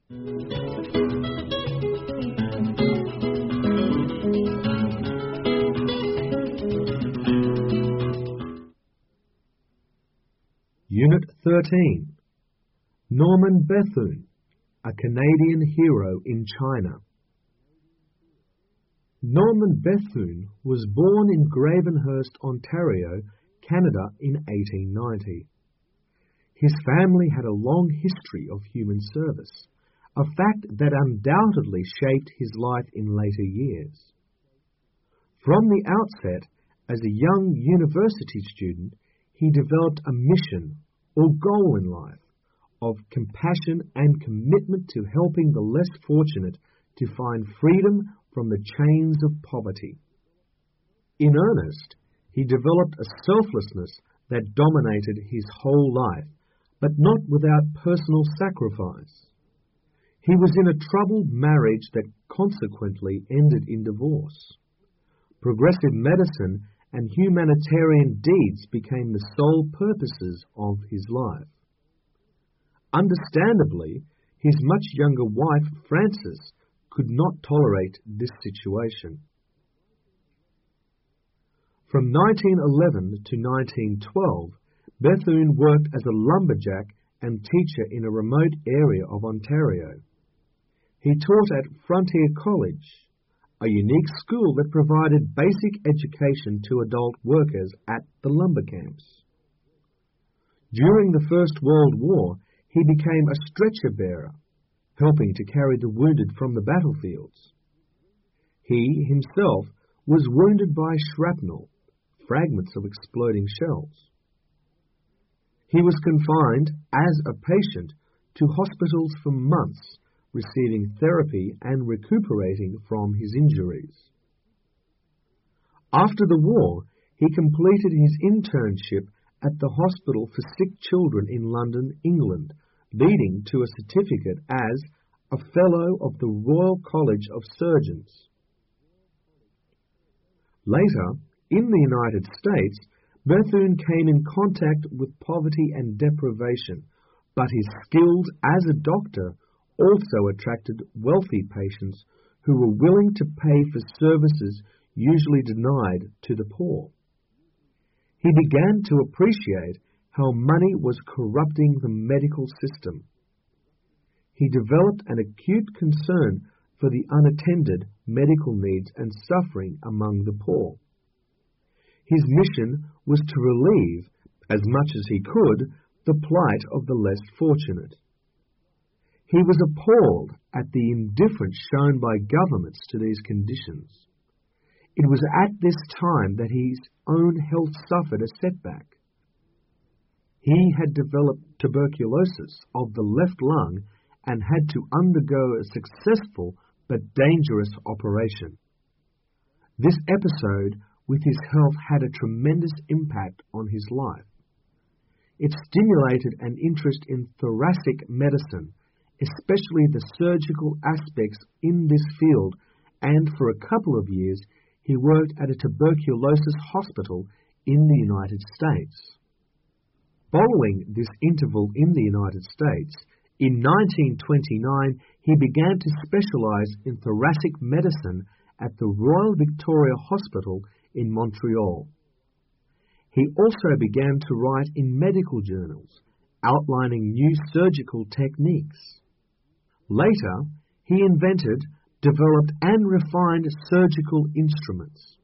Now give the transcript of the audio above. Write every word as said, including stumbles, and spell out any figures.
Unit thirteen. Norman Bethune, a Canadian hero in China. Norman Bethune was born in Gravenhurst, Ontario, Canada in eighteen ninety. His family had a long history of human service, a fact that undoubtedly shaped his life in later years. From the outset, as a young university student, he developed a mission or goal in life of compassion and commitment to helping the less fortunate to find freedom from the chains of poverty. In earnest, he developed a selflessness that dominated his whole life, but not without personal sacrifice. He was in a troubled marriage that consequently ended in divorce. Progressive medicine and humanitarian deeds became the sole purposes of his life. Understandably, his much younger wife, Frances, could not tolerate this situation. From nineteen eleven to nineteen twelve, Bethune worked as a lumberjack and teacher in a remote area of Ontario. He taught at Frontier College, a unique school that provided basic education to adult workers at the lumber camps. During the First World War, he became a stretcher bearer, helping to carry the wounded from the battlefields. He himself was wounded by shrapnel, fragments of exploding shells. He was confined as a patient to hospitals for months, receiving therapy and recuperating from his injuries. After the war, he completed his internship at the Hospital for Sick Children in London, England, leading to a certificate as a Fellow of the Royal College of Surgeons. Later, in the United States, Bethune came in contact with poverty and deprivation, but his skills as a doctor also attracted wealthy patients who were willing to pay for services usually denied to the poor. He began to appreciate how money was corrupting the medical system. He developed an acute concern for the unattended medical needs and suffering among the poor. His mission was to relieve, as much as he could, the plight of the less fortunate. He was appalled at the indifference shown by governments to these conditions. It was at this time that his own health suffered a setback. He had developed tuberculosis of the left lung and had to undergo a successful but dangerous operation. This episode with his health had a tremendous impact on his life. It stimulated an interest in thoracic medicine, especially the surgical aspects in this field, and for a couple of years he worked at a tuberculosis hospital in the United States. Following this interval in the United States, in nineteen twenty-nine he began to specialize in thoracic medicine at the Royal Victoria Hospital in Montreal. He also began to write in medical journals, outlining new surgical techniques. Later, he invented, developed and refined surgical instruments.